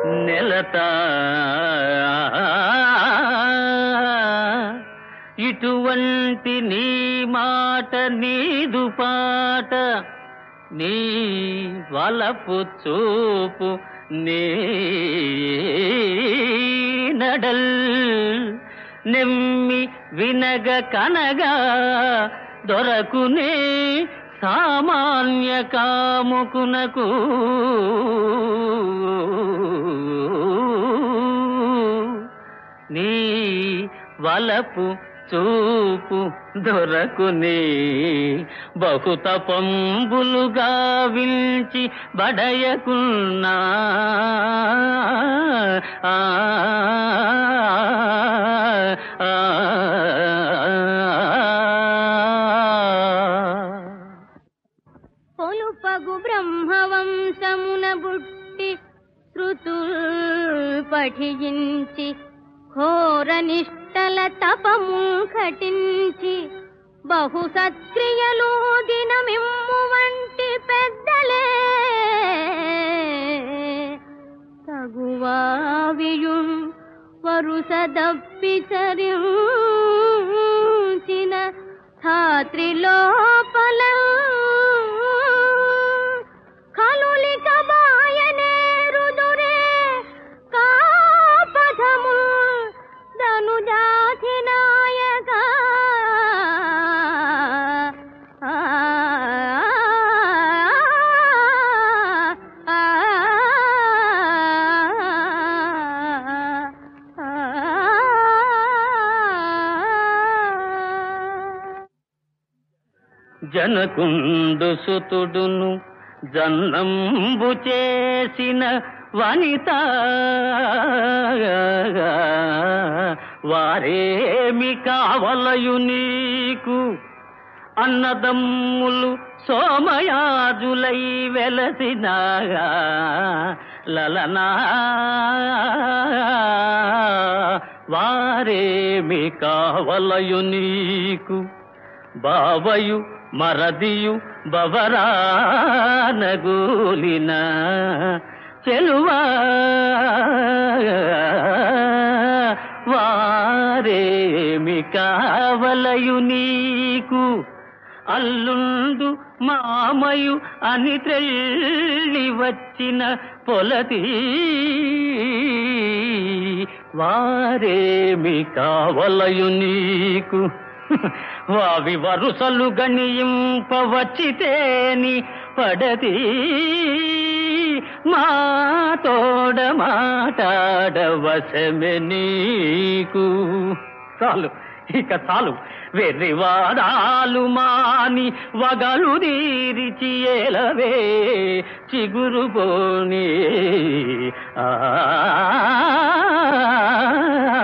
నెలత ఇటువంటి నీ మాట నీదు పాట నీ వలపు చూపు నీ నడల్ నెమ్మి వినగ కనగా దొరకునే సామాన్య కాముకునకు నీ వలపు చూపు దొరకునే బహుతపంబులుగా వించి బడయకున్నా పొలుపగు బ్రహ్మవంశమున బుట్టి శృతుల్ పఠించి ఘోర నిష్టల తపము ఘటించి బహు సత్క్రియలు దినమిమ్ము వంటి పెద్దలే తగువావియు వరుస దప్పిచరించిన ధాత్రిలోపల కలులిక బాయనేరుదురే కాపథము ధనుజాతి నాయక జనకుండు సుతుడును జన్నంబు చేసిన వనిత వారేమి కావలయు నీకు అన్నదమ్ములు సోమయాజులై వెలసిన లలనా వారేమి కావలయు నీకు బావయు మరదియు బవరానగూలిన చెలువా వారేమి కావలయు నీకు అల్లుండు మామయు అని త్రెళ్ళి వచ్చిన పొలతి వారేమి కావలయు నీకు వావి వరుసలు గణింపవచ్చితేని పడతి మా తోడ మాటాడవశమె నీకు చాలు ఇక చాలు వెర్రివాడాలు మాని వగలు దీరిచి ఏలవే చిగురు పోనీ